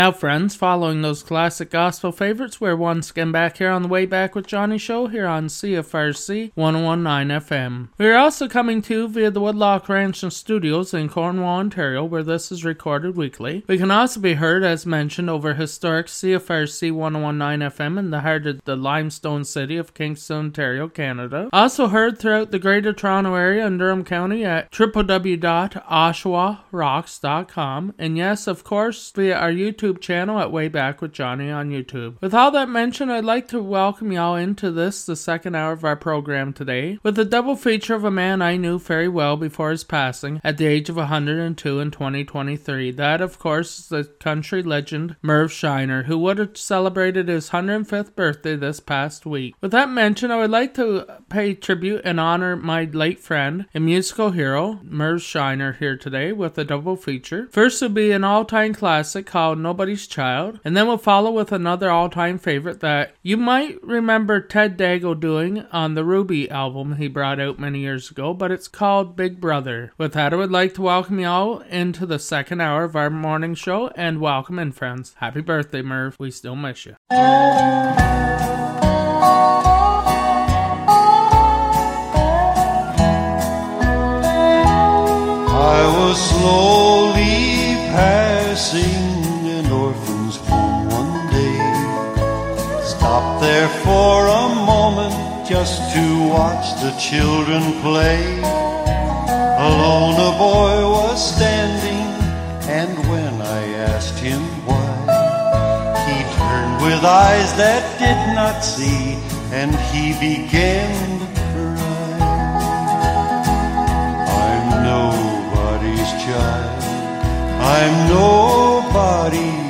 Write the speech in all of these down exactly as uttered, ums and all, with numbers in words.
Now friends, following those classic gospel favorites, we're once again back here on the Way Back with Johnny show here on C F R C one oh one point nine F M. We're also coming to you via the Woodlock Ranch and Studios in Cornwall, Ontario, where this is recorded weekly. We can also be heard, as mentioned, over historic C F R C one oh one point nine F M in the heart of the limestone city of Kingston, Ontario, Canada. Also heard throughout the Greater Toronto Area and Durham County at w w w dot oshawa rocks dot com, and yes, of course, via our YouTube channel at Way Back with Johnny on YouTube. With all that mentioned, I'd like to welcome y'all into this, the second hour of our program today, with a double feature of a man I knew very well before his passing at the age of one hundred two in twenty twenty-three. That, of course, is the country legend Merv Shiner, who would have celebrated his one hundred fifth birthday this past week. With that mentioned, I would like to pay tribute and honor my late friend and musical hero, Merv Shiner, here today with a double feature. First will be an all-time classic called Nobody's Child, and then we'll follow with another all-time favorite that you might remember Ted Dago doing on the Ruby album he brought out many years ago, but it's called Big Brother. With that, I would like to welcome you all into the second hour of our morning show, and welcome in, friends. Happy birthday, Merv. We still miss you. I was slowly passing orphan's home one day. Stopped there for a moment just to watch the children play. Alone a boy was standing, and when I asked him why, he turned with eyes that did not see, and he began to cry. I'm nobody's child, I'm nobody's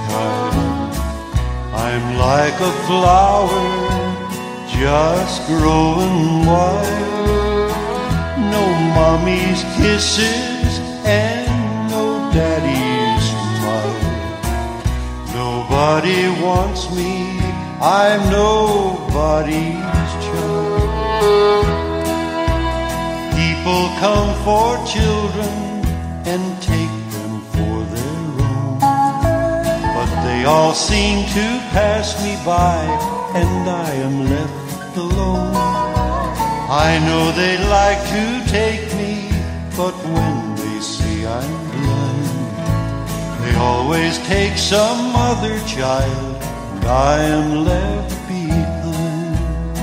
I'm like a flower just growing wild. No mommy's kisses and no daddy's smile. Nobody wants me, I'm nobody's child. People come for children and take them for their own, but they all seem to pass me by, and I am left alone. I know they like to take me, but when they see I'm blind, they always take some other child, and I am left behind.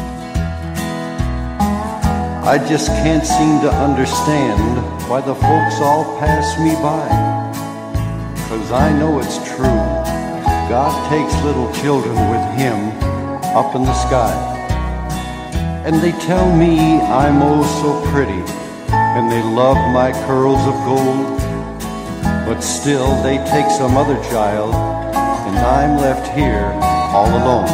I just can't seem to understand why the folks all pass me by, 'cause I know it's true. God takes little children with him up in the sky. And they tell me I'm oh so pretty, and they love my curls of gold. But still they take some other child, and I'm left here all alone.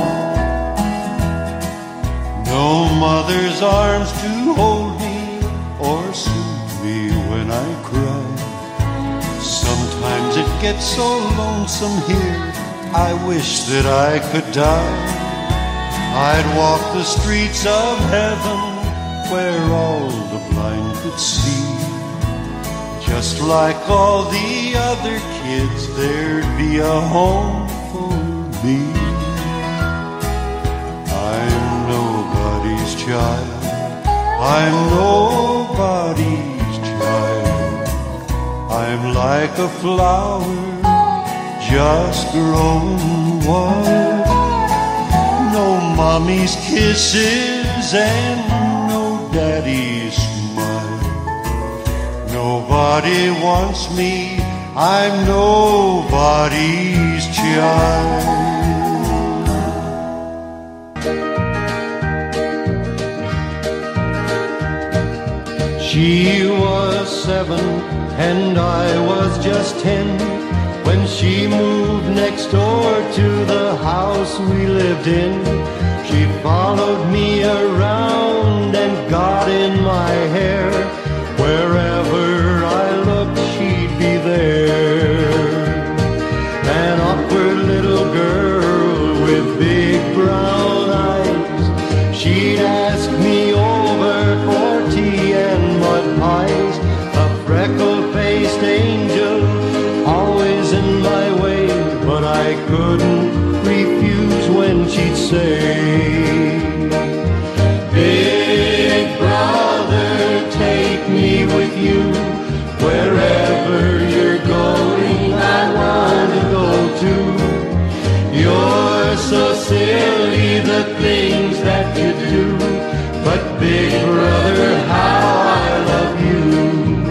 No mother's arms to hold me or soothe me when I cry. Sometimes it gets so lonesome here, I wish that I could die. I'd walk the streets of heaven where all the blind could see. Just like all the other kids, there'd be a home for me. I'm nobody's child, I'm nobody's child. I'm like a flower just growing wild. No mommy's kisses and no daddy's smile. Nobody wants me, I'm nobody's child. She was seven and I was just ten when she moved next door to the house we lived in. She followed me around and got in my hair. Wherever I looked, she'd be there. An awkward little girl with big brown eyes. She'd ask me over for tea and mud pies. A freckle-faced angel, always in my way, but I I couldn't refuse when she'd say, Big brother, take me with you. Wherever you're going, I want to go too. You're so silly, the things that you do, but big brother, how I love you.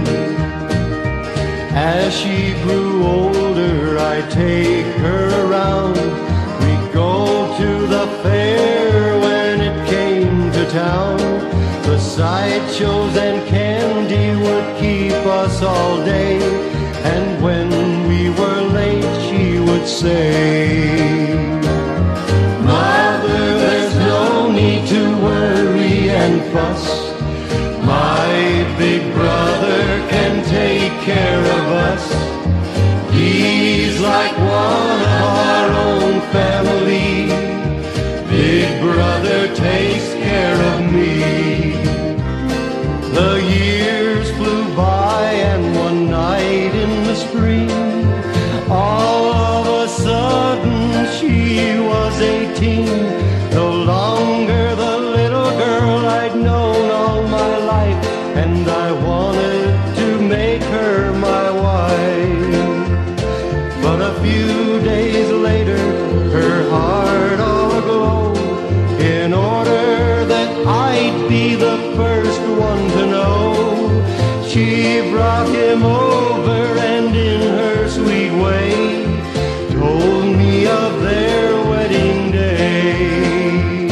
As she grew older, I take her around. We'd go to the fair when it came to town. The sideshows and candy would keep us all day, and when we were late, she would say, Mother, there's no need to worry and fuss. My big brother can take care of us. He's like one of our own family. Big brother takes care of me. The years flew by, and one night in the spring, all of a sudden she was eighteen. No longer the little girl I'd known all my life, and I wanted to make her my wife. But a few days later, her heart all aglow, in order that I'd be the first one to know, she brought him over and in her sweet way told me of their wedding day.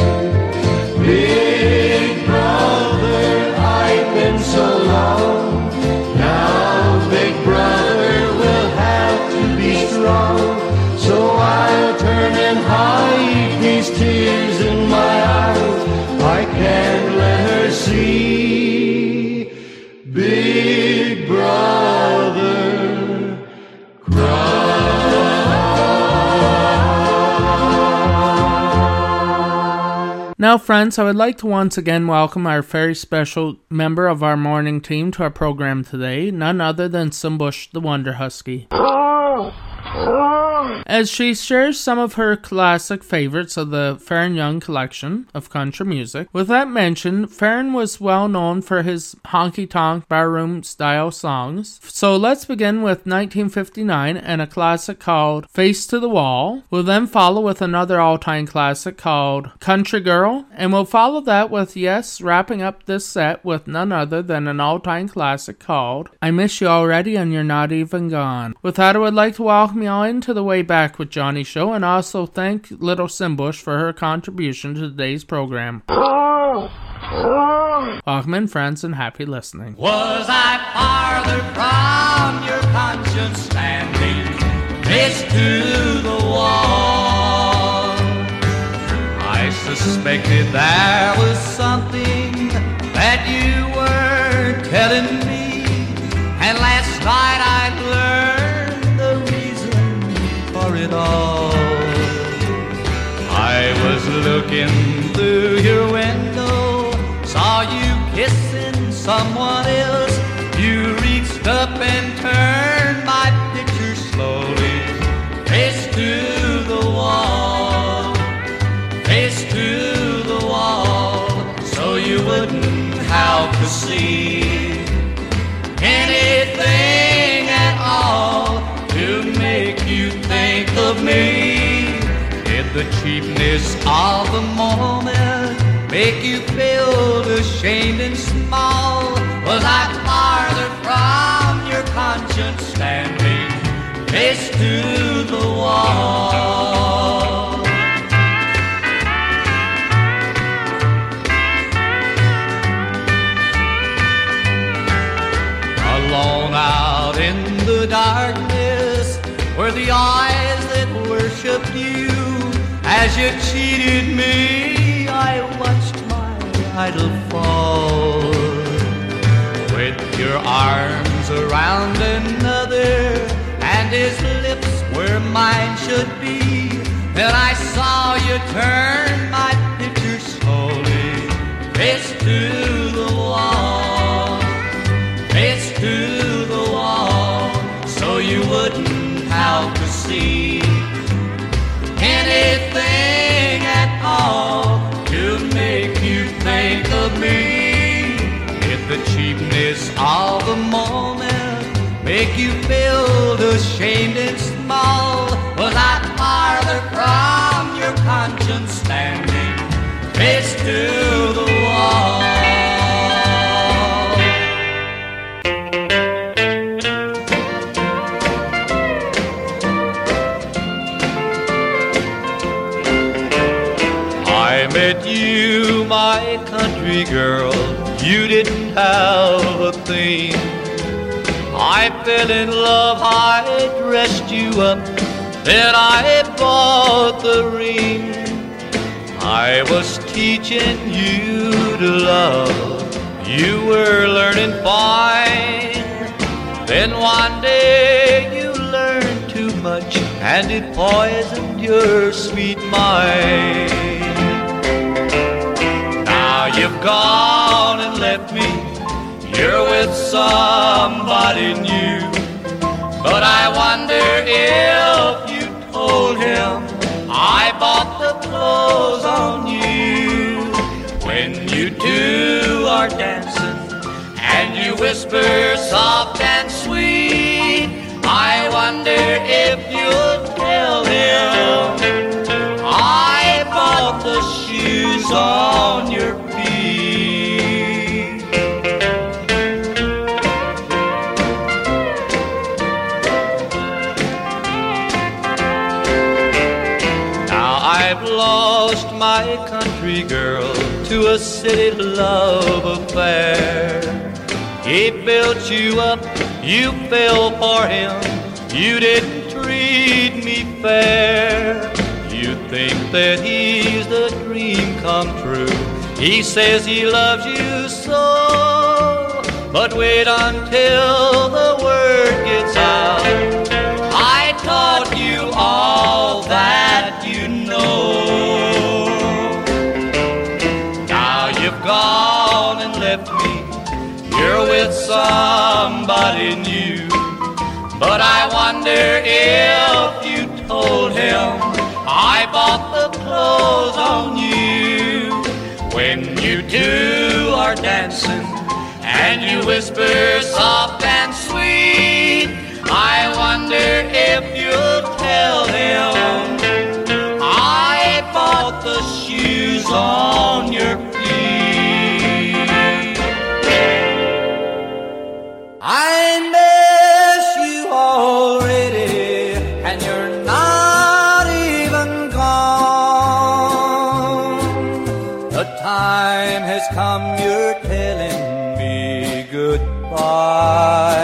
Big brother, I've been so long. Now big brother will have to be strong. So I'll turn and hide these tears in my eyes. I can't let her see big brother cry. Now, friends, I would like to once again welcome our very special member of our morning team to our program today, none other than Simbush the Wonder Husky, as she shares some of her classic favorites of the Farron Young collection of country music. With that mentioned, Farron was well known for his honky-tonk barroom style songs. So let's begin with nineteen fifty-nine and a classic called Face to the Wall. We'll then follow with another all-time classic called Country Girl, and we'll follow that with, yes, wrapping up this set with none other than an all-time classic called I Miss You Already and You're Not Even Gone. With that, I would like to welcome you all into the Way Back with Johnny show, and also thank little Simbush for her contribution to today's program. Welcome in, friends, and happy listening. Was I farther from your conscience standing face to the wall? I suspected there was something that you were telling me, and last night I learned the reason for it all. I was looking through your window, saw you kissing someone else. You reached up and turned my picture slowly, face to the wall, face to the wall, so you wouldn't have to see anything at all to make you think of me. Did the cheapness of the moment make you feel ashamed and small? Was I farther from your conscience standing face to the wall? Alone out in the darkness were the eyes that worshipped you. As you cheated me, I watched my idol fall. With your arms around another and his lips where mine should be, then I saw you turn my picture slowly, face to the wall, face to the wall, so you wouldn't have to see make you feel ashamed and small. Was I farther from your conscience standing face to the wall? I met you, my country girl, you didn't have a thing. I fell in love, I dressed you up, then I bought the ring. I was teaching you to love, you were learning fine. Then one day you learned too much, and it poisoned your sweet mind. Now you've gone and left me, you're with somebody new. But I wonder if you told him I bought the clothes on you. When you two are dancing and you whisper soft and sweet, I wonder if you'll tell him I bought the shoes on your feet. I've lost my country girl to a city love affair. He built you up, you fell for him, you didn't treat me fair. You think that he's the dream come true, he says he loves you so. But wait until the word gets out, I taught you all that you know. Now you've gone and left me, you're with somebody new. But I wonder if you told him I bought the clothes on you. When you two are dancing and you whisper soft and sweet, I wonder if you'll tell him I bought the shoes on your feet. I miss you already, and you're not even gone. The time has come, you're telling me goodbye.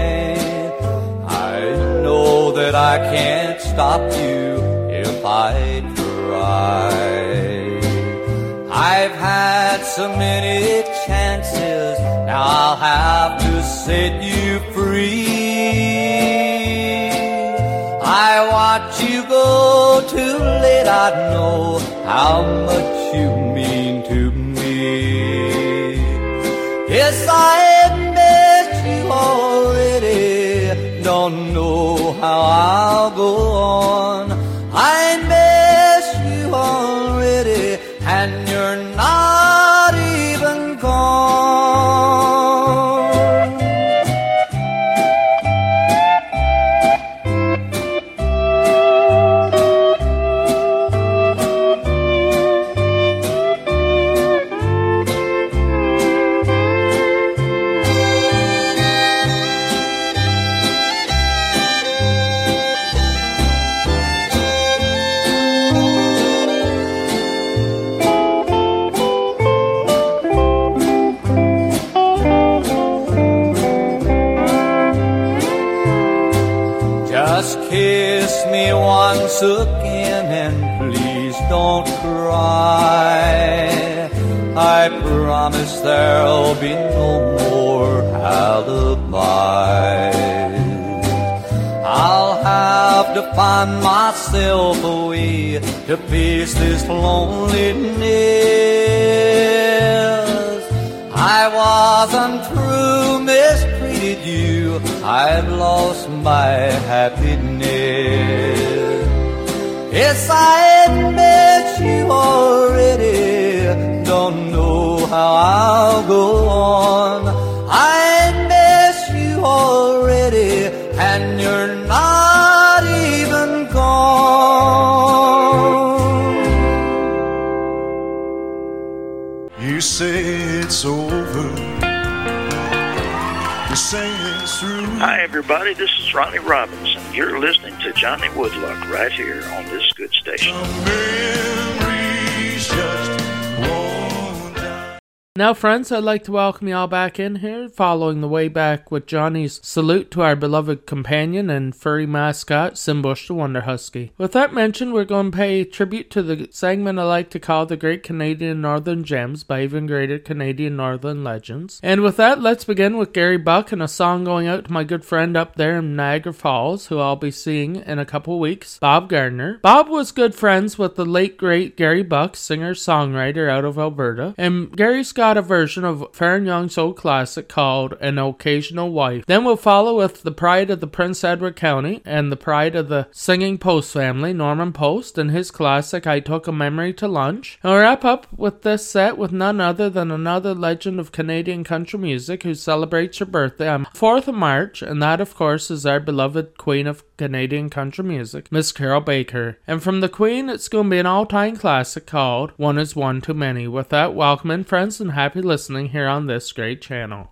That I can't stop you if I try. I've had so many chances, now I'll have to set you free. I watch you go too late, I know how much you mean to me. Yes, I admit you already, don't know how I'll go on. I miss you already, and you're not even gone. Kiss me once again and please don't cry. I promise there'll be no more alibis. I'll have to find myself a way to face this loneliness. I was untrue, mistreated you, I've lost my happiness. Yes, I admit you already, don't know how I'll go on. I miss you already, Hi, everybody. This is Ronnie Robinson. You're listening to Johnny Woodluck right here on this good station. Now, friends, I'd like to welcome you all back in here, following the way back with Johnny's salute to our beloved companion and furry mascot, Simbush the Wonder Husky. With that mentioned, we're going to pay tribute to the segment I like to call the Great Canadian Northern Gems by Even Greater Canadian Northern Legends. And with that, let's begin with Gary Buck and a song going out to my good friend up there in Niagara Falls, who I'll be seeing in a couple weeks, Bob Gardner. Bob was good friends with the late great Gary Buck, singer-songwriter out of Alberta, and Gary's got a version of Faron Young's old classic called An Occasional Wife. Then we'll follow with the pride of the Prince Edward County and the pride of the singing Post family, Norman Post, and his classic I Took a Memory to Lunch. And we'll wrap up with this set with none other than another legend of Canadian country music who celebrates her birthday on fourth of March, and that of course is our beloved Queen of Canadian country music, Miss Carol Baker. And from the Queen, it's going to be an all-time classic called One Is One Too Many. With that, welcome in, friends, and happy listening here on this great channel.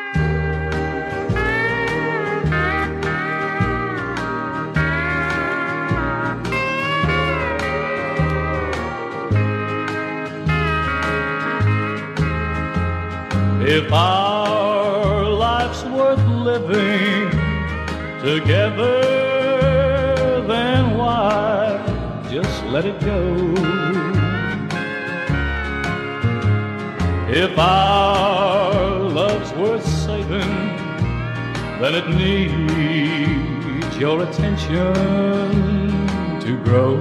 If our life's worth living together, then why just let it go? If our love's worth saving, then it needs your attention to grow.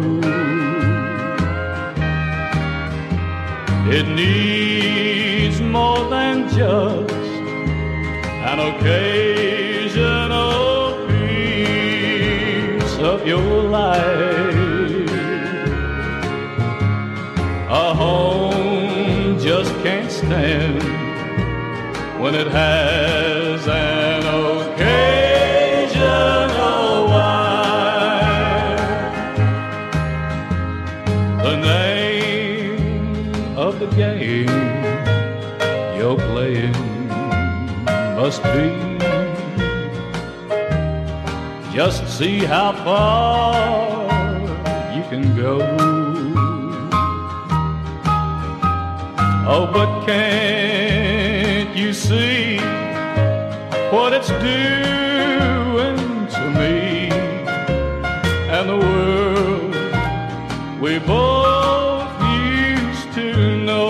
It needs more than just an occasional piece of your life. A home just can't stand when it has an occasional wife. The name of the game you're playing must be just see how far you can go. Oh, but can't you see what it's doing to me and the world we both used to know?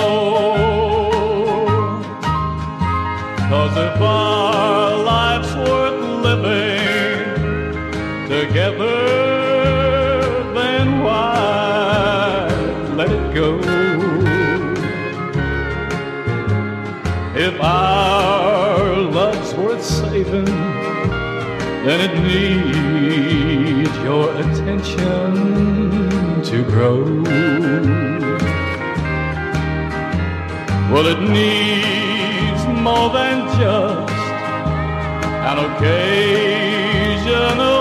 'Cause if our life's worth living together, then why let it go? If our love's worth saving, then it needs your attention to grow. Well, it needs more than just an occasional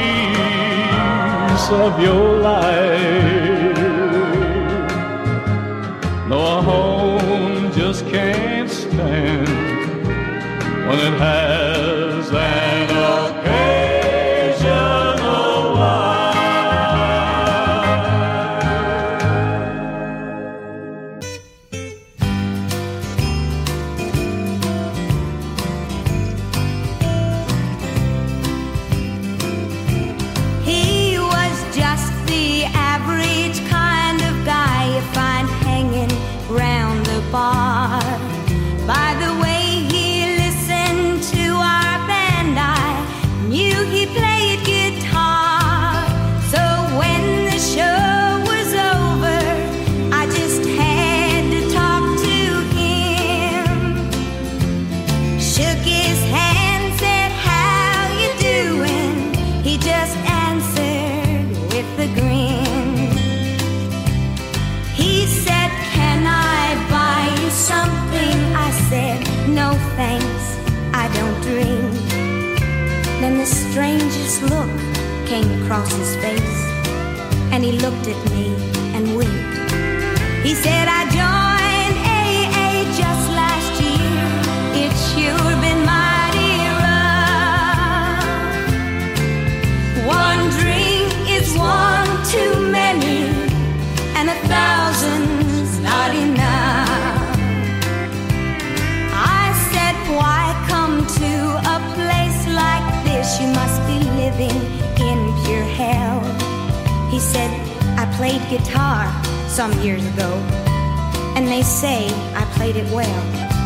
piece of your life. No, a home just can't stand when it has an occasional wife. He was just the average kind of guy you find hanging round the bar. By the way he listened to our band, I knew he played guitar. So when the show was over, I just had to talk to him. Shook his hand, said, "How you doing?" He just answered with a grin. He said, "Can I buy you something?" I said, "No thanks, I don't drink." Then the strangest look came across his face, and he looked at me and winked. He said, "I joined A A just last year. It's sure been mighty rough. I played guitar some years ago, and they say I played it well.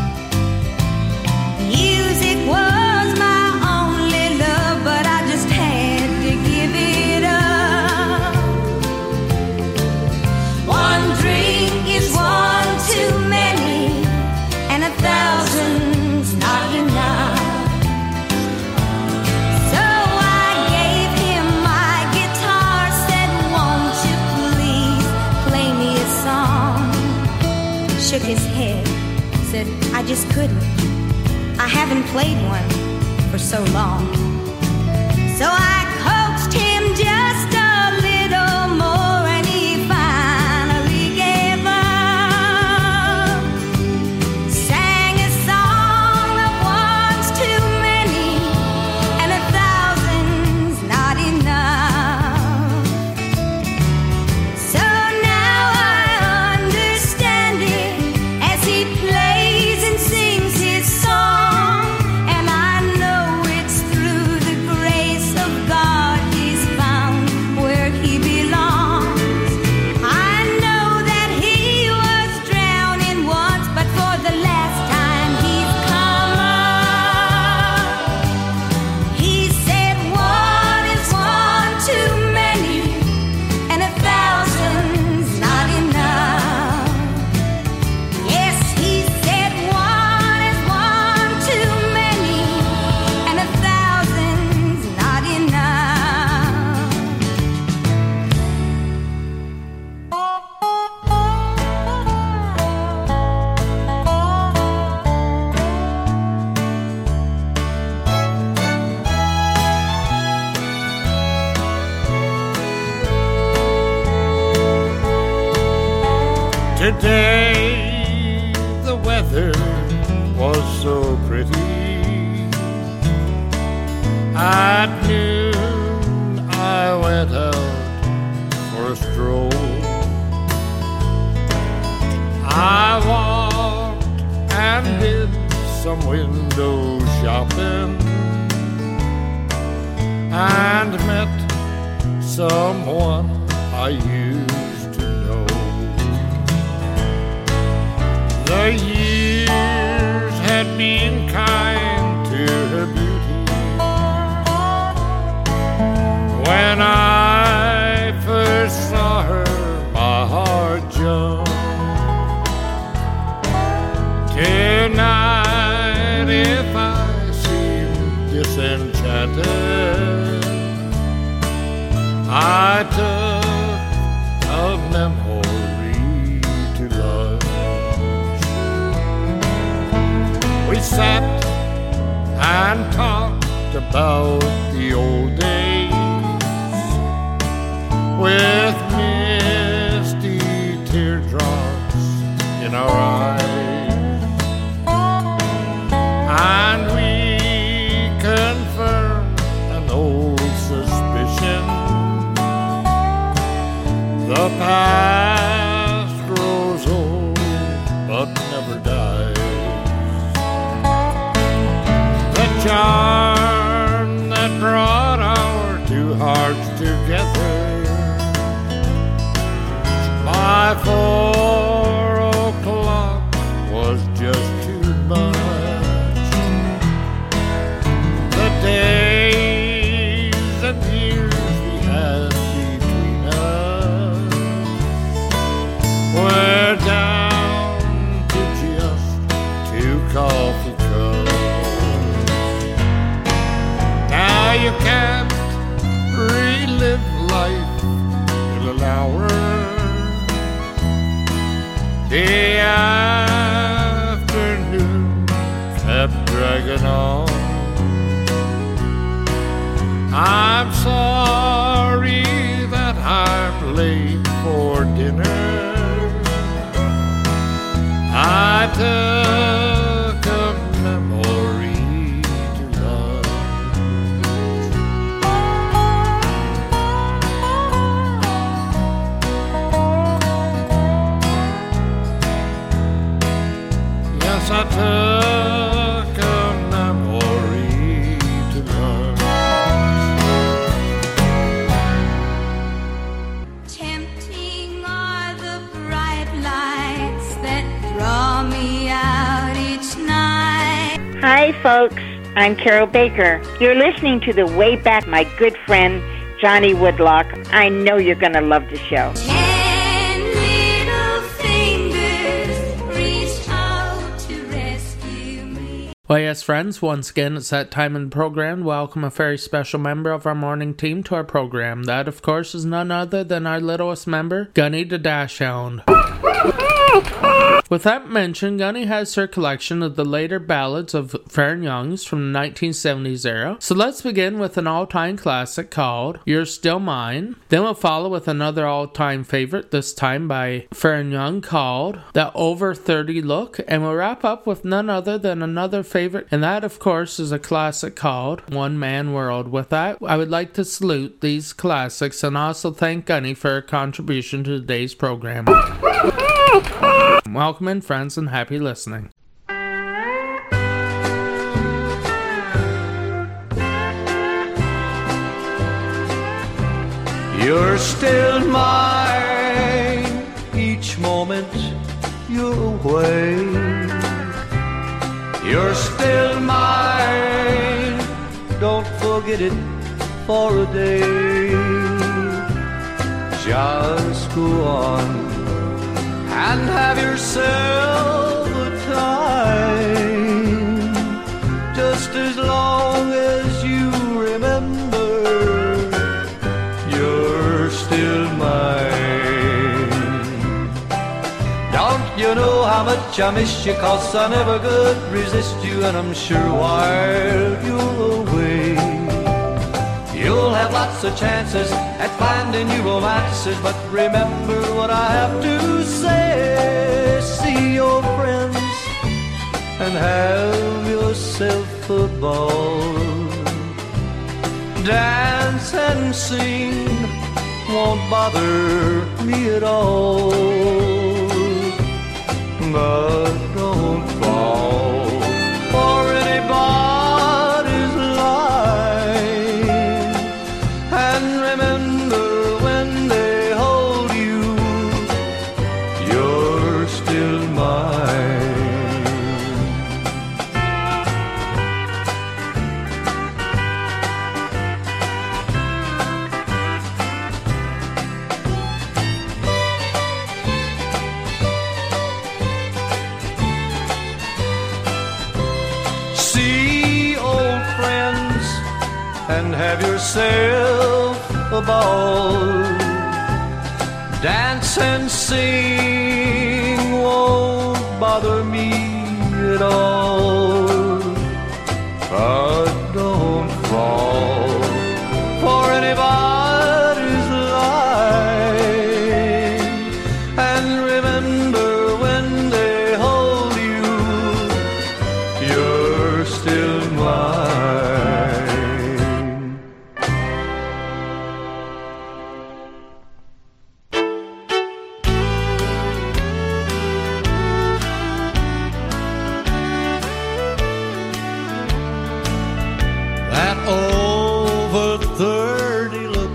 Music was my only love, but I just had to give it up. One drink is one too many, and a thousand's not enough. So I gave him my guitar, said, won't you please play me a song? Shook his head, said, I just couldn't. I haven't played one for so long. So I coaxed him just a little more, and he finally gave up. Sang a song of one's too many, and a thousand's not enough. So now I understand it as he plays and sings his song, and I know it's through the grace of God he's found where he belongs. I know that he was drowning once, but for the last time he's come up. He said one is one too many, and a thousand's not enough. Yes, he said one is one too many, and a thousand's not enough. Today the weather was so pretty. At noon I went out for a stroll. I walked and did some window shopping and met someone I used to know. The years had been kind to her beauty. When I first saw her, my heart jumped. Tonight, if I seem disenchanted, I took a memory to lunch. We sat and talked about the old days with misty teardrops in our eyes, and we confirmed an old suspicion. The past grows old but never dies. The charm that brought our two hearts together by four o'clock was just too much. The days and years we had between us were down to just two coffee cups. Now you can't relive life in an hour. The afternoon kept dragging on. I'm sorry that I'm late for dinner. I took a memory to lunch. Yes, I took a memory to lunch. Tempted Hi, folks. I'm Carol Baker. You're listening to the Way Back, my good friend, Johnny Woodlock. I know you're going to love the show. Ten little fingers reached out to rescue me. Well, yes, friends, once again, it's that time in the program to welcome a very special member of our morning team to our program. That, of course, is none other than our littlest member, Gunny the Dachshund. With that mentioned, Gunny has her collection of the later ballads of Faron Youngs from the nineteen seventies era. So let's begin with an all-time classic called You're Still Mine. Then we'll follow with another all-time favorite, this time by Faron Young, called That Over thirty Look. And we'll wrap up with none other than another favorite, and that, of course, is a classic called One Man World. With that, I would like to salute these classics and also thank Gunny for her contribution to today's program. Welcome in, friends, and happy listening. You're still mine each moment you're away. You're still mine, don't forget it for a day. Just go on and have yourself a time, just as long as you remember you're still mine. Don't you know how much I miss you, 'cause I never could resist you, and I'm sure while you're away you'll have lots of chances at finding new romances. But remember what I have to say. See your friends and have yourself a ball. Dance and sing won't bother me at all. But don't fall for anybody's line. And remember when they hold you, you're still mine. See old friends and have yourself a ball. Dance and sing won't bother me at all. But don't fall for anybody's line. And remember when they hold you, you're still mine. That over thirty look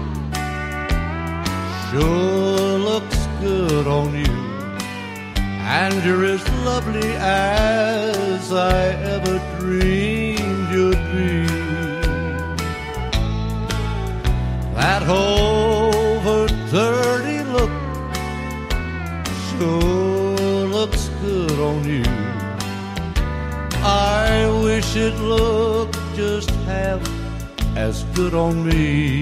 sure looks good on you, and you're as lovely as I ever dreamed you'd be. That over thirty look sure looks good on you. I wish it looked just half as good on me.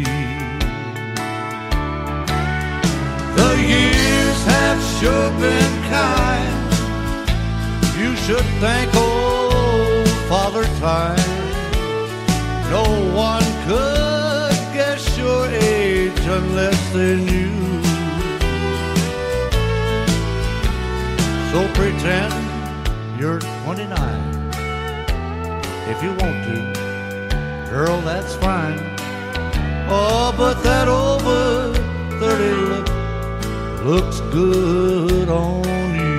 The years have sure been kind. You should thank old Father Time. No one could guess your age unless they knew. So pretend you're twenty-nine if you want to. Girl, that's fine. Oh, but that over thirty look looks good on you.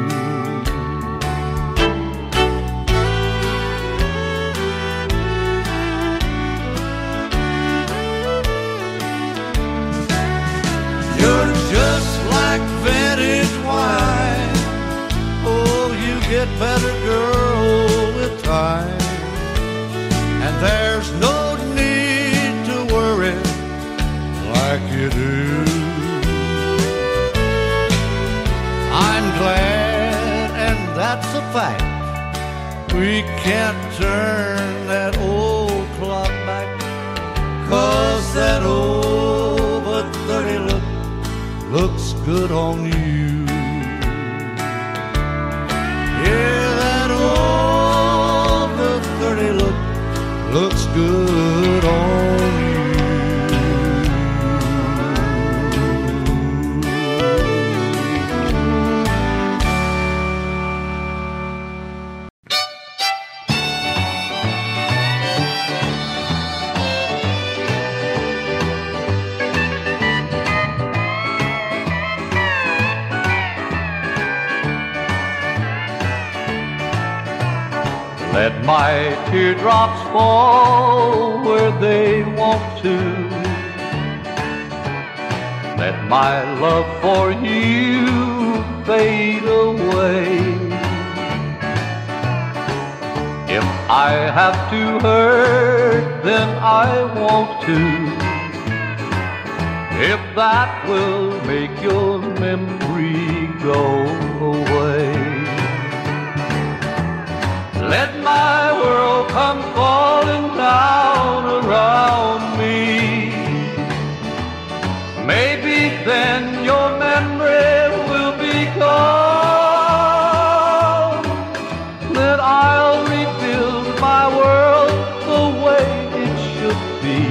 You're just like vintage wine. Oh, you get better, girl, with time. there's no need to worry like you do. I'm glad, and that's a fact, we can't turn that old clock back, 'cause that over thirty look looks good on you. Yeah, that over thirty look looks good on you. Let my teardrops fall where they want to. Let my love for you fade away. If I have to hurt, then I want to. If that will make your memory go away. Let my world come falling down around me. Maybe then your memory will be gone. Then I'll rebuild my world the way it should be.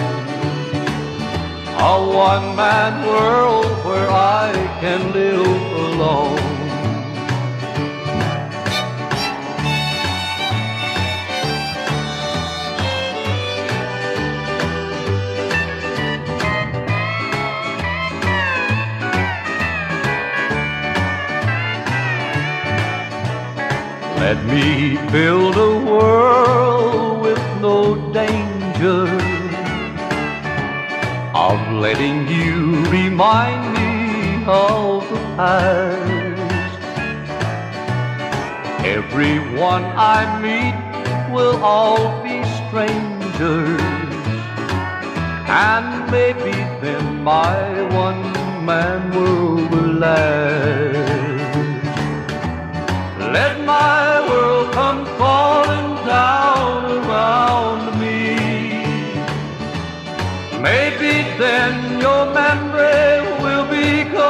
A one-man world where I can live alone. Let me build a world with no danger of letting you remind me of the past. Everyone I meet will all be strangers, and maybe then my one-man world will last. Let my world come falling down around me. Maybe then your memory will be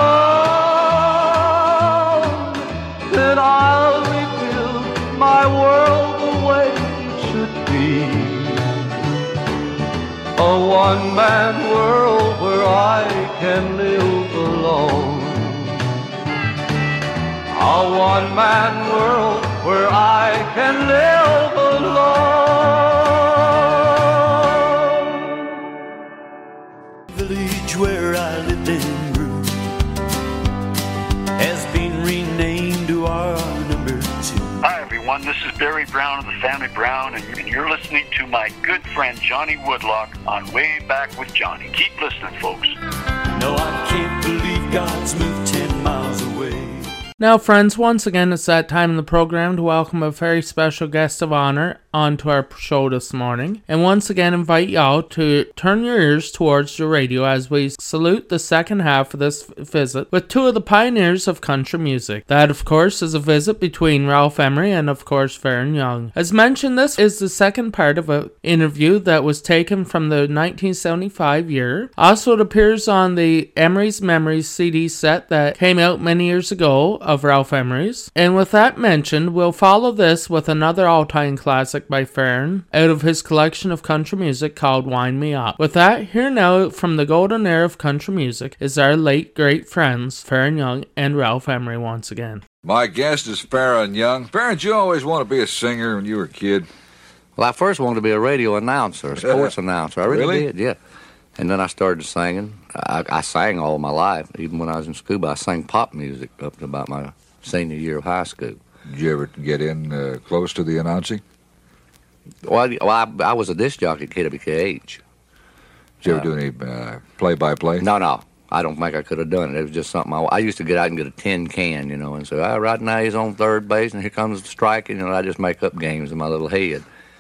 gone. Then I'll rebuild my world the way it should be. A one-man world where I can live alone. A one-man world where I can live alone. The village where I lived and grew has been renamed to our number two. Hi, everyone. This is Barry Brown of the Family Brown, and you're listening to my good friend Johnny Woodlock on Way Back with Johnny. Keep listening, folks. No, I can't believe God's moved ten miles away. Now, friends, once again, it's that time in the program to welcome a very special guest of honor onto our show this morning, and once again invite y'all to turn your ears towards the radio as we salute the second half of this visit with two of the pioneers of country music. That, of course, is a visit between Ralph Emery and, of course, Vern Young. As mentioned, this is the second part of an interview that was taken from the nineteen seventy-five year. Also, it appears on the Emery's Memories C D set that came out many years ago of Ralph Emery's. And with that mentioned, we'll follow this with another all-time classic by Vern out of his collection of country music called Wind Me Up. With that, here now from the golden era of country music is our late great friends Vern Young and Ralph Emery once again. My guest is Farron Young. Farron, did you always want to be a singer when you were a kid? Well, I first wanted to be a radio announcer, a sports announcer. I really, Really? did, yeah. And then I started singing. I, I sang all my life. Even when I was in school, I sang pop music up to about my senior year of high school. Did you ever get in uh, close to the announcing? Well, I, well, I, I was a disc jockey kid at B K H. Did you ever Uh, do any uh, play-by-play? No, no. I don't think I could have done it. It was just something I, I used to get out and get a tin can, you know, and say, ah, right now he's on third base, and here comes the strike, and you know, I just make up games in my little head.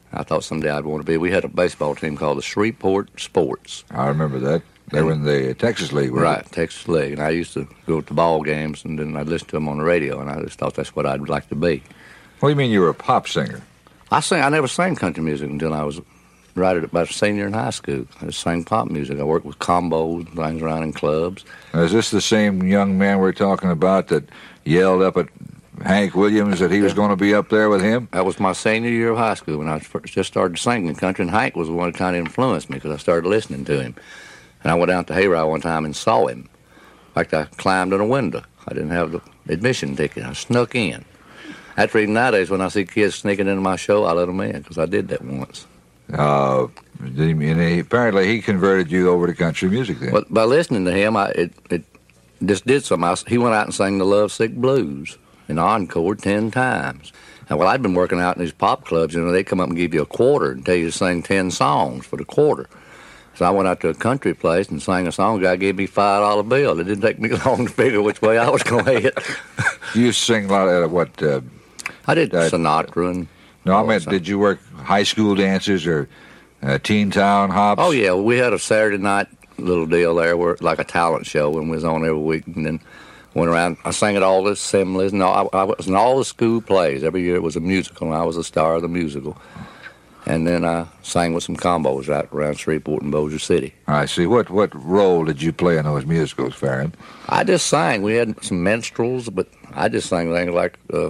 I thought someday I'd want to be. We had a baseball team called the Shreveport Sports. I remember that. They were in the Texas League, right? It? Texas League, and I used to go to the ball games, and then I'd listen to them on the radio, and I just thought that's what I'd like to be. What do you mean you were a pop singer? I sang. I never sang country music until I was right at about a senior in high school. I just sang pop music. I worked with combos, things around in clubs. Now, is this the same young man we're talking about that yelled up at Hank Williams that he was going to be up there with him? That was my senior year of high school when I first just started singing country, and Hank was the one that kind of influenced me because I started listening to him. And I went down to Hayride one time and saw him. In fact, I climbed in a window. I didn't have the admission ticket. I snuck in. That's the reason nowadays when I see kids sneaking into my show, I let them in because I did that once. Uh, did he, and he, apparently he converted you over to country music then. But by listening to him, I, it, it just did something. I, he went out and sang the Lovesick Blues in encore ten times. And well, I'd been working out in these pop clubs, you know, they come up and give you a quarter and tell you to sing ten songs for the quarter. So I went out to a country place and sang a song. The guy gave me a five dollar bill. It didn't take me long to figure which way I was going to hit. You used to sing a lot of what? Uh, I did uh, Sinatra and... No, I meant, did you work high school dances or uh, teen town hops? Oh, yeah. We had a Saturday night little deal there, where like a talent show, when we was on every week. And then went around. I sang at all the assemblies. And all, I, I was in all the school plays. Every year it was a musical, and I was the star of the musical. And then I sang with some combos right around Shreveport and Bossier City. I see. What what role did you play in those musicals, Farron? I just sang. We had some minstrels, but I just sang things like, uh,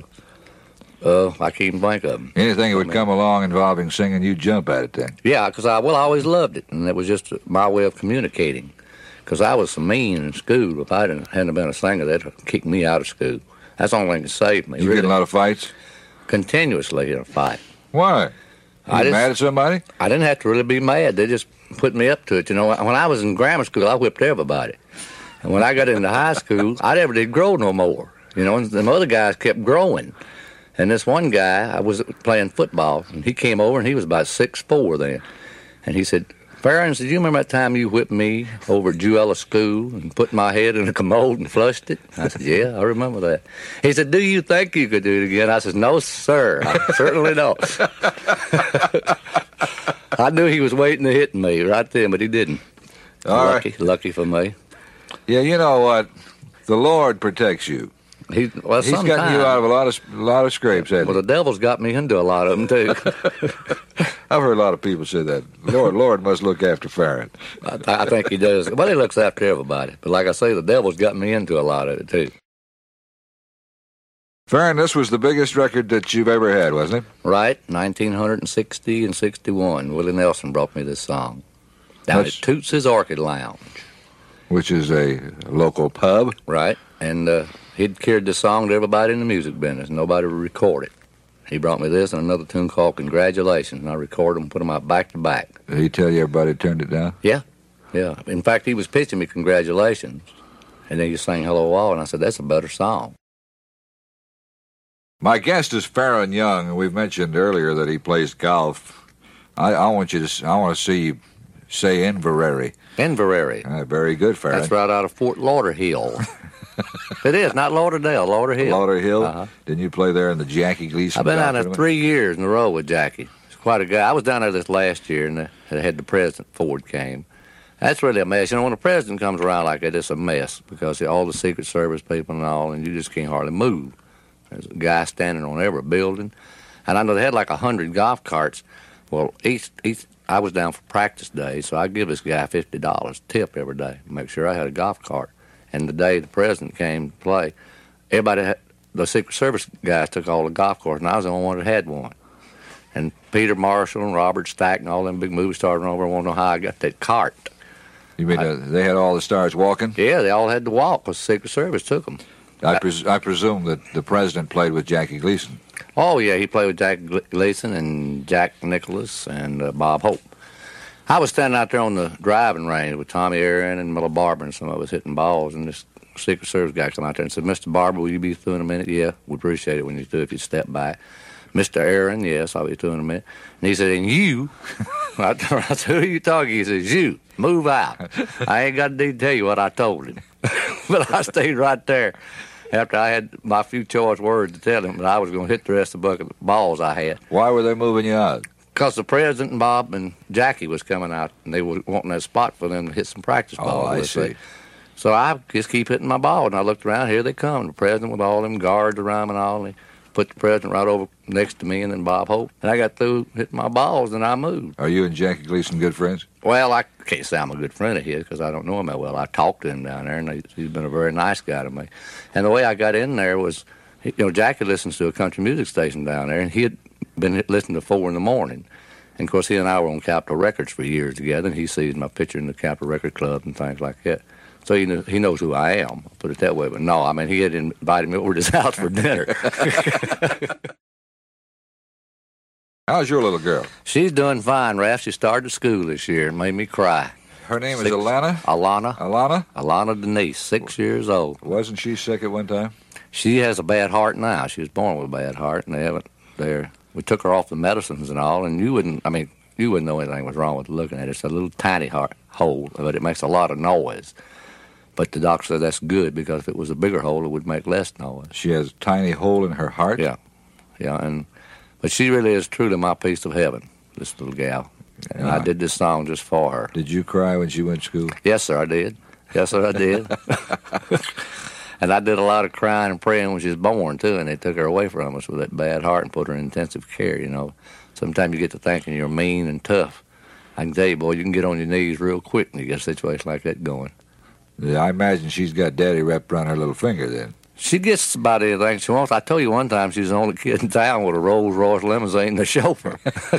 uh, I can't even think of them. Anything that would come along involving singing, you'd jump at it then? Yeah, because I, well, I always loved it, and it was just my way of communicating. Because I was so mean in school. If I hadn't, hadn't been a singer, they'd kick me out of school. That's the only thing that saved me. You really. get in a lot of fights? Continuously in a fight. Why? Are you just, mad at somebody? I didn't have to really be mad. They just put me up to it. You know, when I was in grammar school, I whipped everybody. And when I got into high school, I never did grow no more. You know, and them other guys kept growing. And this one guy, I was playing football, and he came over, and he was about six foot four then. And he said, Farron, did you remember that time you whipped me over at Jewella School and put my head in a commode and flushed it? I said, yeah, I remember that. He said, do you think you could do it again? I said, no, sir, I certainly don't. I knew he was waiting to hit me right then, but he didn't. All lucky, right. Lucky for me. Yeah, you know what? The Lord protects you. He, well, He's gotten you out of a lot of a lot of scrapes, hasn't Well, the devil's got me into a lot of them, too. I've heard a lot of people say that. Lord, Lord must look after Farron. I, I think he does. Well, he looks after everybody. But like I say, the devil's got me into a lot of it, too. Farron, this was the biggest record that you've ever had, wasn't it? Right, nineteen sixty and sixty-one. Willie Nelson brought me this song. Down That's, at Toots's Orchid Lounge. Which is a local pub. Right, and uh, he'd carried this song to everybody in the music business. Nobody would record it. He brought me this and another tune called Congratulations, and I recorded them and put them out back to back. Did he tell you everybody turned it down? Yeah, yeah. In fact, he was pitching me Congratulations, and then he sang Hello Wall, and I said, that's a better song. My guest is Farron Young, and we've mentioned earlier that he plays golf. I, I want you to, I want to see you say Inverrary. Inverrary. Uh, very good, Farron. That's right out of Fort Lauderdale. It is, not Lauderdale, Lauderhill. Lauderhill? Uh-huh. Didn't you play there in the Jackie Gleason? I've been down there tournament? three years in a row with Jackie. He's quite a guy. I was down there this last year, and I had the president, Ford, came. That's really a mess. You know, when the president comes around like that, it's a mess because all the Secret Service people and all, and you just can't hardly move. There's a guy standing on every building. And I know they had like a hundred golf carts. Well, each, each I was down for practice day, so I give this guy fifty dollars tip every day to make sure I had a golf cart. And the day the president came to play, everybody, had, the Secret Service guys took all the golf carts, and I was the only one that had one. And Peter Marshall and Robert Stack and all them big movie stars went over and wanted to know how I got that cart. You mean I, uh, they had all the stars walking? Yeah, they all had to walk because the Secret Service took them. I, pres- I presume that the president played with Jackie Gleason. Oh, yeah, he played with Jack Gleason and Jack Nicholas and uh, Bob Hope. I was standing out there on the driving range with Tommy Aaron and Miller Barber and some of us hitting balls, and this Secret Service guy came out there and said, Mister Barber, will you be through in a minute? Yeah, we'd appreciate it when you do if you step by. Mister Aaron, yes, I'll be through in a minute. And he said, and you, I said, who are you talking? He says, you, move out. I ain't got to tell you what I told him. But I stayed right there after I had my few choice words to tell him that I was going to hit the rest of the bucket of balls I had. Why were they moving you out? Because the president and Bob and Jackie was coming out, and they were wanting that spot for them to hit some practice balls. Oh, I with, see. So I just keep hitting my ball, and I looked around. Here they come, the president with all them guards around and all. And he put the president right over next to me, and then Bob Hope. And I got through hitting my balls, and I moved. Are you and Jackie Gleason good friends? Well, I can't say I'm a good friend of his because I don't know him that well. I talked to him down there, and he, he's been a very nice guy to me. And the way I got in there was, you know, Jackie listens to a country music station down there, and he had been listening to four in the morning. And, of course, he and I were on Capitol Records for years together, and he sees my picture in the Capitol Record Club and things like that. So he, kn- he knows who I am, I'll put it that way. But, no, I mean, he had invited me over to his house for dinner. How's your little girl? She's doing fine, Ralph. She started school this year and made me cry. Her name Six, is Alana? Alana. Alana? Alana Denise, six years old. Wasn't she sick at one time? She has a bad heart now. She was born with a bad heart, and they haven't, they're, we took her off the medicines and all, and you wouldn't, I mean, you wouldn't know anything was wrong with looking at it. It's a little tiny heart hole, but it makes a lot of noise. But the doctor said that's good because if it was a bigger hole, it would make less noise. She has a tiny hole in her heart? Yeah, yeah, and but she really is truly my piece of heaven, this little gal. And Yeah. I did this song just for her. Did you cry when she went to school? Yes, sir, I did. Yes, sir, I did. And I did a lot of crying and praying when she was born, too, and they took her away from us with that bad heart and put her in intensive care, you know. Sometimes you get to thinking you're mean and tough. I can tell you, boy, you can get on your knees real quick when you get a situation like that going. Yeah, I imagine she's got Daddy wrapped around her little finger then. She gets about anything she wants. I told you one time she was the only kid in town with a Rolls Royce limousine and a chauffeur.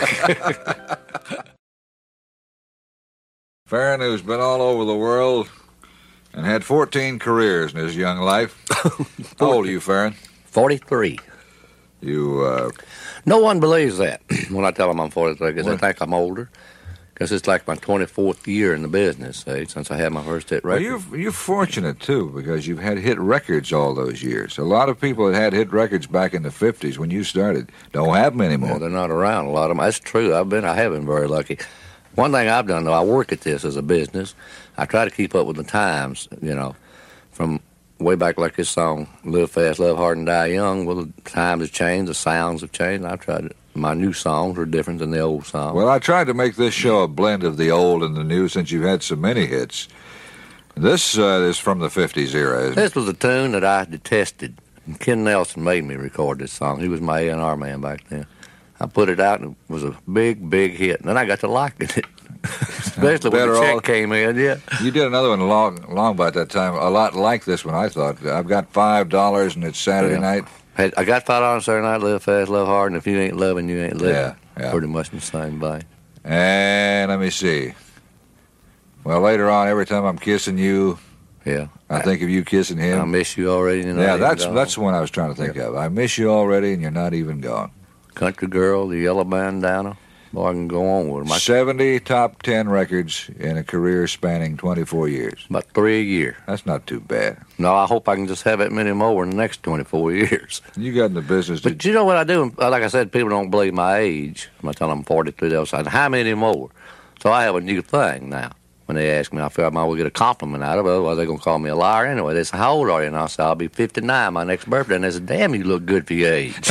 Farron, who's been all over the world and had fourteen careers in his young life. How old are you, Farron? forty-three. You, uh... No one believes that when I tell them I'm forty-three because they What? think I'm older. Because it's like my twenty-fourth year in the business, eh, since I had my first hit Well, record. you're, you're fortunate, too, because you've had hit records all those years. A lot of people that had hit records back in the fifties when you started don't have them anymore. Well, they're not around, a lot of them. That's true. I've been, I have been very lucky. One thing I've done, though, I work at this as a business. I try to keep up with the times, you know, from way back like this song, Live Fast, Love Hard, and Die Young. Well, the times have changed, the sounds have changed, and I've tried to, my new songs are different than the old songs. Well, I tried to make this show a blend of the old and the new since you've had so many hits. This uh, is from the fifties era, isn't it? This was a tune that I detested. And Ken Nelson made me record this song. He was my A and R man back then. I put it out, and it was a big, big hit. And then I got to liking it, especially when the Better check all- came in, yeah. You did another one long, long about that time, a lot like this one, I thought. I've got five dollars and it's Saturday Yeah. night. Hey, I got five dollars Saturday night, Live Fast, Love Hard, and if you ain't loving, you ain't living. Yeah, yeah. Pretty much the same thing. And let me see. Well, later on, every time I'm kissing you, Yeah. I think of you kissing him. I miss you already. And you're yeah, not even that's gone. that's the one I was trying to think of. I miss you already, and you're not even gone. Country Girl, The Yellow Bandana. Boy, I can go on with them. I, seventy top ten records in a career spanning twenty-four years. about three a year. That's not too bad. No, I hope I can just have that many more in the next twenty-four years. You got in the business to But you know what I do? Like I said, people don't believe my age. When I tell them I'm forty-three, they'll say, how many more? So I have a new thing now. When they ask me, I feel I might as well get a compliment out of it. Otherwise, they're going to call me a liar anyway. They say, how old are you? And I say, I'll be fifty-nine my next birthday. And they say, damn, you look good for your age.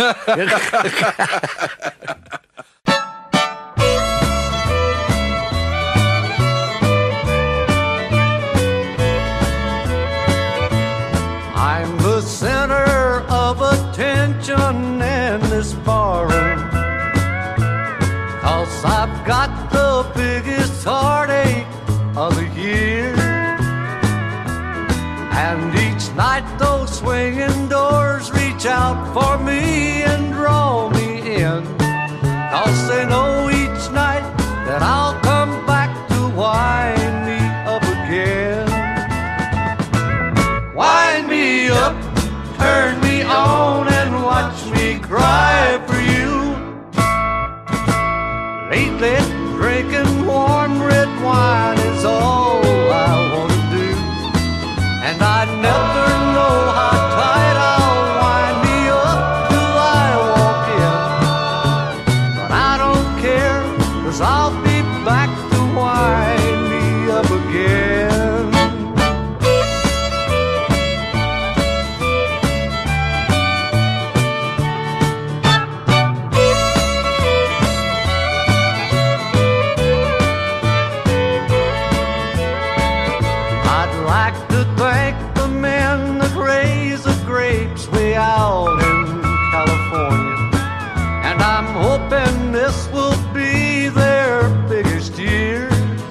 I'm the center of attention in this barroom, 'cause I've got the biggest heartache of the year. And each night those swinging doors reach out for me and draw me in, 'cause they know each night that I'll come back to wind me up again. Wind me up, turn me on, and watch me cry for you. Lately, drinking warm red wine is all I want to do. And I never know how tight I'll wind me up till I walk in. But I don't care, 'cause I'll be back to wind me up again. grapes way out in California, and I'm hoping this will be their biggest year.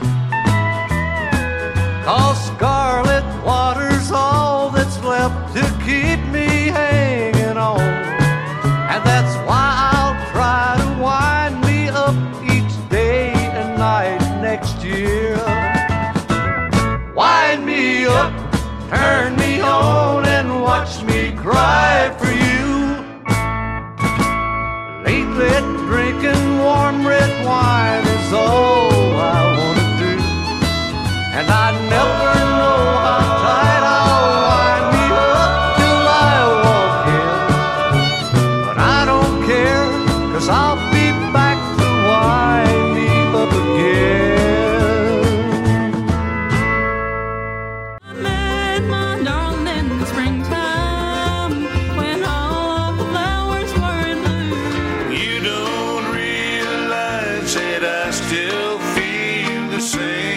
'Cause scarlet water's all that's left to keep me hanging on, and that's why I'll try to wind me up each day and night next year. Wind me up, turn me on, and watch me cry for you. Lately drinking warm red wine is all I want to do, and I never know how tight I'll wind me up till I walk in. But I don't care, 'cause I'll be back to wind me up again. I met my darling in the springtime when all the flowers were in bloom. You don't realize that I still feel the same.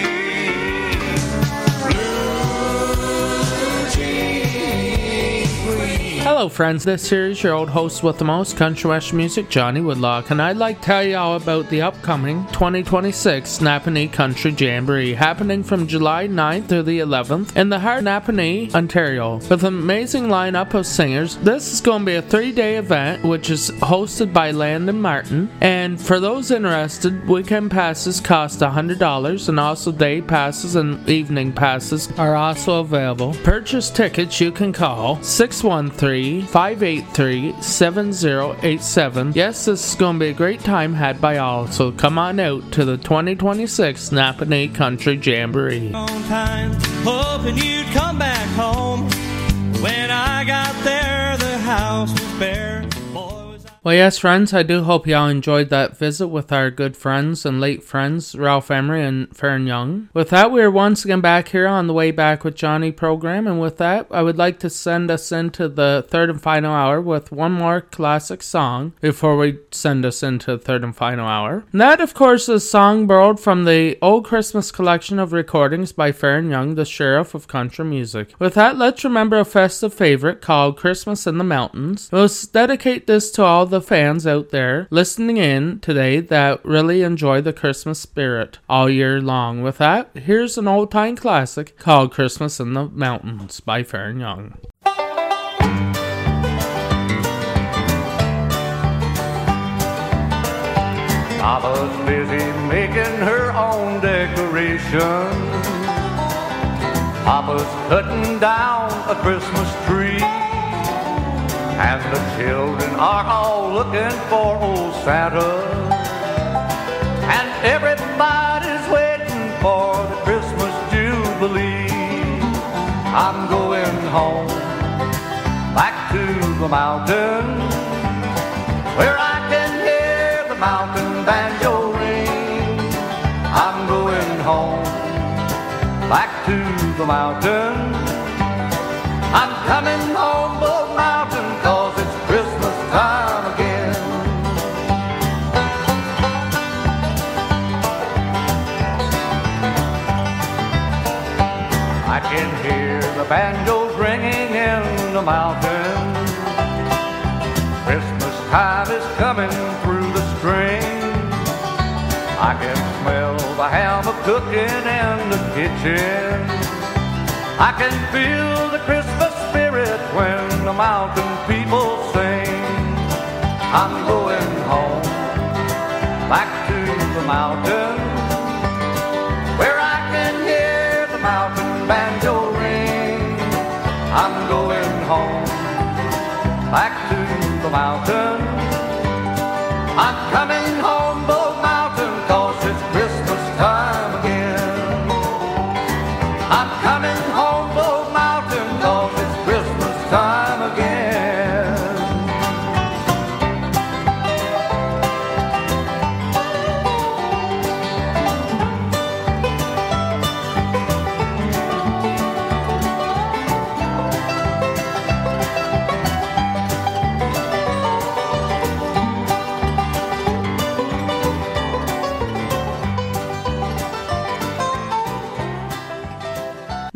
Hello friends, this here is your old host with the most, Country Western Music, Johnny Woodlock, and I'd like to tell you all about the upcoming twenty twenty-six Napanee Country Jamboree, happening from July ninth through the eleventh in the heart of Napanee, Ontario. With an amazing lineup of singers, this is going to be a three-day event which is hosted by Landon Martin, and for those interested, weekend passes cost one hundred dollars, and also day passes and evening passes are also available. Purchase tickets you can call six one three, five eight three, seven zero eight seven. Yes, this is going to be a great time had by all, so come on out to the twenty twenty-six Napanee Country Jamboree. On time, hoping you'd come back home. When I got there, the house was bare. Boy, was I- Well, yes, friends, I do hope y'all enjoyed that visit with our good friends and late friends, Ralph Emery and Farron Young. With that, we are once again back here on the Way Back with Johnny program, and with that, I would like to send us into the third and final hour with one more classic song before we send us into the third and final hour. And that, of course, is a song borrowed from the Old Christmas collection of recordings by Farron Young, the Sheriff of Country Music. With that, let's remember a festive favorite called Christmas in the Mountains. We'll dedicate this to all the fans out there listening in today that really enjoy the Christmas spirit all year long. With that, here's an old time classic called Christmas in the Mountains by Farron Young. Papa's busy making her own decorations. Papa's cutting down a Christmas tree, and the children are all looking for old Santa, and everybody's waiting for the Christmas Jubilee. I'm going home, back to the mountain, where I can hear the mountain banjo ring. I'm going home, back to the mountain. I'm coming home, Bull Mountain, 'cause it's Christmas time again. I can hear the banjos ringing in the mountain. Christmas time is coming through the string. I can smell the ham a-cooking in the kitchen. I can feel the Christmas spirit when the mountain people sing. I'm going home, back to the mountain, where I can hear the mountain banjo ring. I'm going home, back to the mountain. I'm coming home, Bull Mountain, 'cause it's Christmas time again. I'm coming home, Bull Mountain, 'cause it's Christmas time again.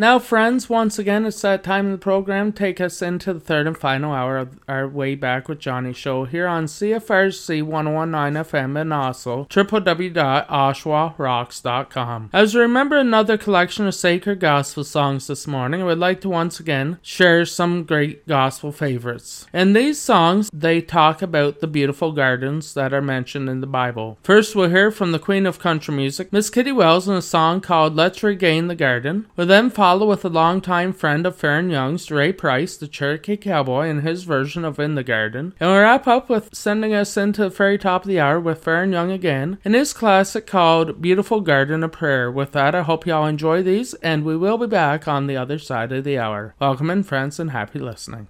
Now, friends, once again, it's that time in the program to take us into the third and final hour of our Way Back with Johnny show here on C F R C one oh one point nine F M and also w w w dot oshawa rocks dot com. As we remember another collection of sacred gospel songs this morning, I would like to once again share some great gospel favorites. In these songs, they talk about the beautiful gardens that are mentioned in the Bible. First, we'll hear from the Queen of Country Music, Miss Kitty Wells, in a song called Let's Regain the Garden. We'll then follow with a longtime friend of Farron Young's, Ray Price, the Cherokee Cowboy, and his version of In the Garden. And we'll wrap up with sending us into the very top of the hour with Farron Young again, and his classic called Beautiful Garden of Prayer. With that, I hope you all enjoy these, and we will be back on the other side of the hour. Welcome in, friends, and happy listening.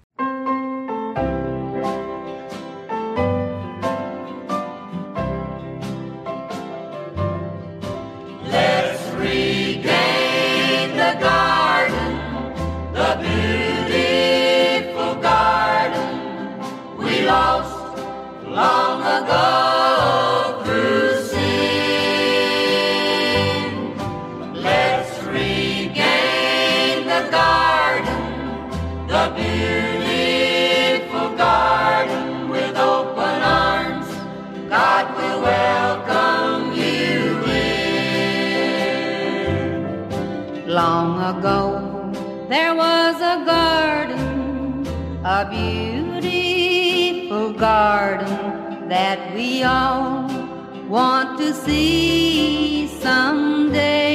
Long ago through sin, let's regain the garden, the beautiful garden with open arms. God will welcome you in. Long ago there was a garden, a beautiful garden that we all want to see someday.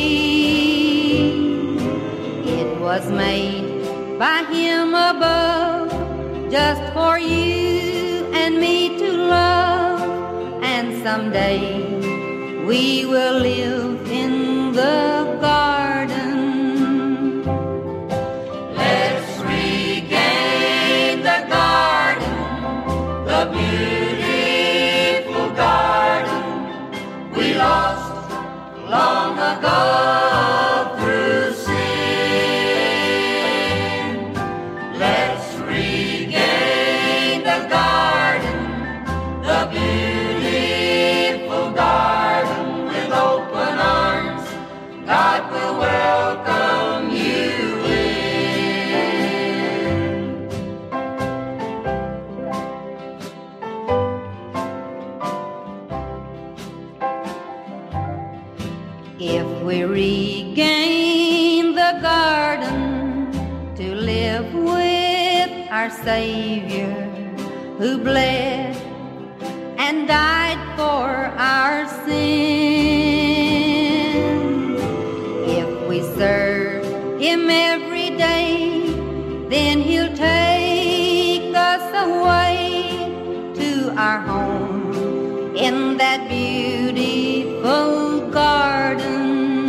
It was made by Him above, just for you and me to love, and someday we will live in the garden. Let's regain the garden, the beautiful garden we lost long ago through sin. Let's regain the garden, the beautiful garden with open arms. God will welcome you in. If we regain the garden to live with our Savior who bled and died for our sins, if we serve Him every day, then He'll take us away to our home in that beautiful garden.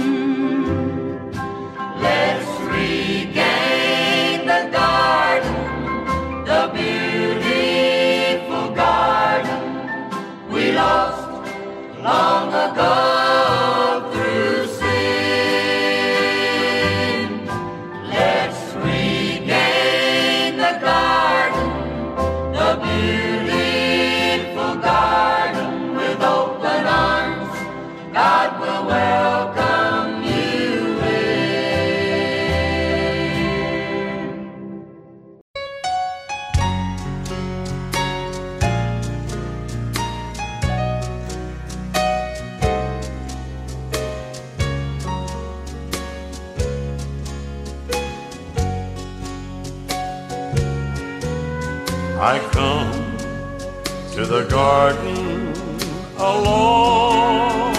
Let's regain the garden, the beautiful garden we lost long ago through sin. Let's regain the garden, the beautiful garden with open arms. God will welcome you in. I come to the garden alone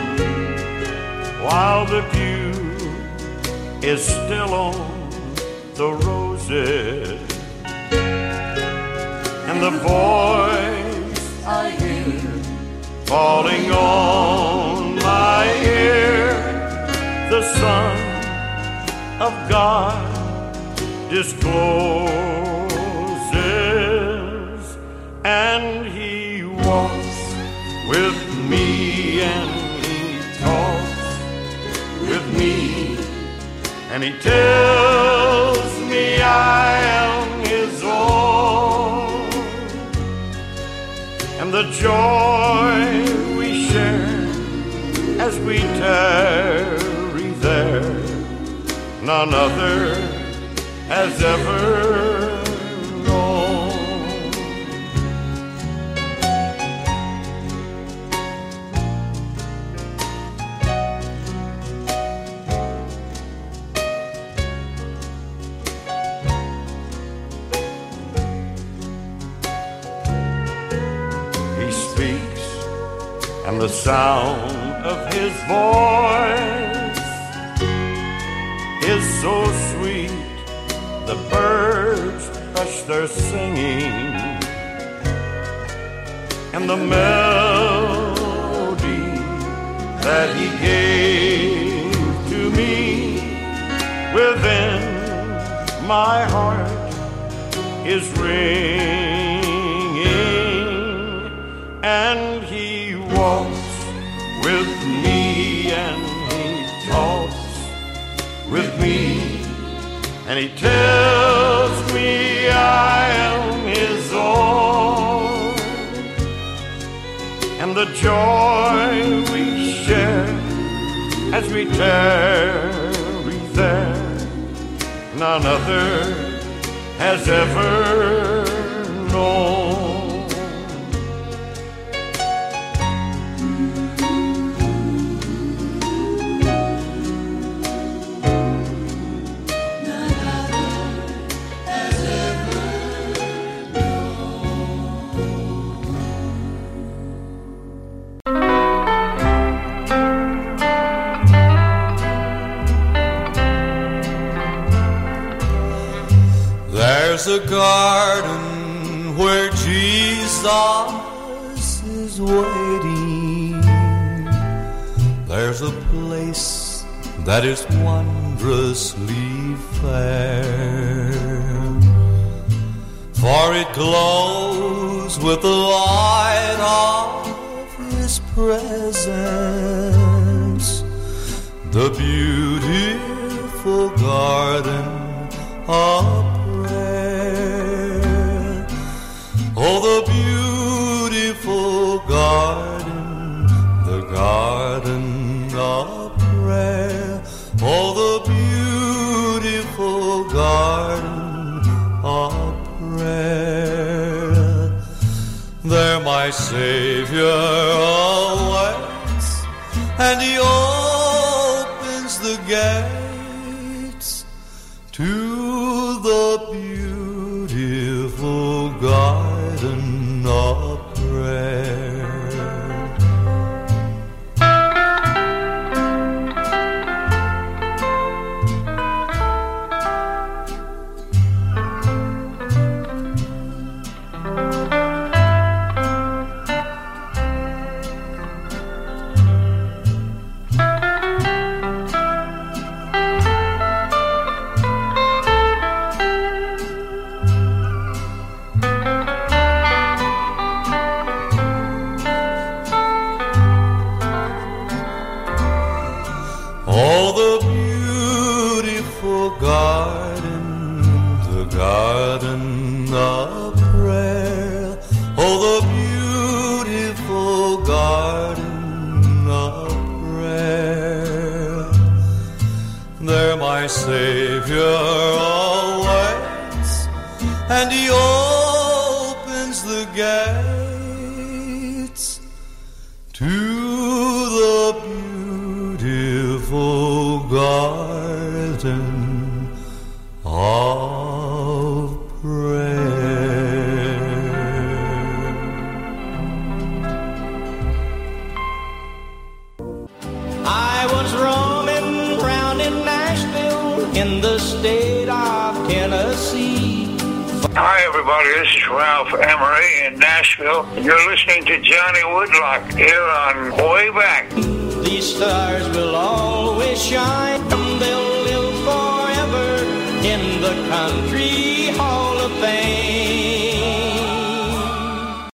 while the dew is still on the roses, and the voice I hear falling on my ear, the Son of God discloses, and He walks with me and He talks with me, and He tells me I am His own, and the joy we share as we tarry there, none other has ever known. He speaks, and the sound of his voice is so sweet, the birds hush their singing, and the melody that he gave to me within my heart is ringing, and he walks with me and he talks with me, and he tells me I am his own, and the joy we share as we tarry there, none other has ever known. There's a garden where Jesus is waiting. There's a place that is wondrously fair, for it glows with the light of His presence, the beautiful garden of oh, the beautiful garden, the garden of prayer. Oh, the beautiful garden of prayer. There my Savior awaits, and He opens the gates to the beautiful garden of prayer. Savior awaits, and He opens the gates to the beautiful garden of prayer. I was roaming round in Nashville, in the state of Tennessee. Hi, everybody. This is Ralph Emery in Nashville. You're listening to Johnny Woodlock here on Way Back. These stars will always shine. They'll live forever in the country